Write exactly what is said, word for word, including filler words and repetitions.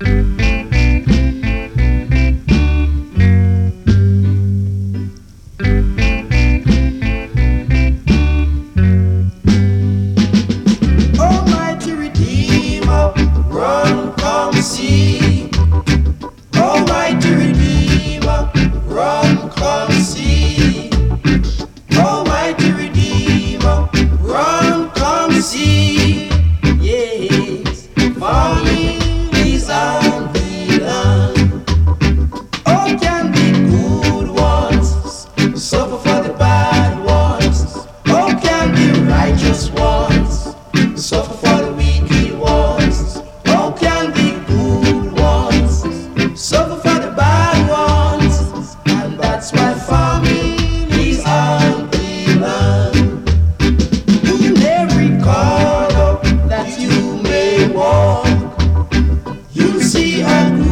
Almighty Redeemer, run, come see. Almighty Redeemer, run, come see. Almighty Redeemer, run, come see. Yes, falling is on the land. Oh, can the good ones suffer for the bad ones? Oh, can the righteous ones suffer for the wicked ones? Oh, can the good ones suffer for the bad ones? And that's why famine is on the land. In every corner that you may walk, you'll see a good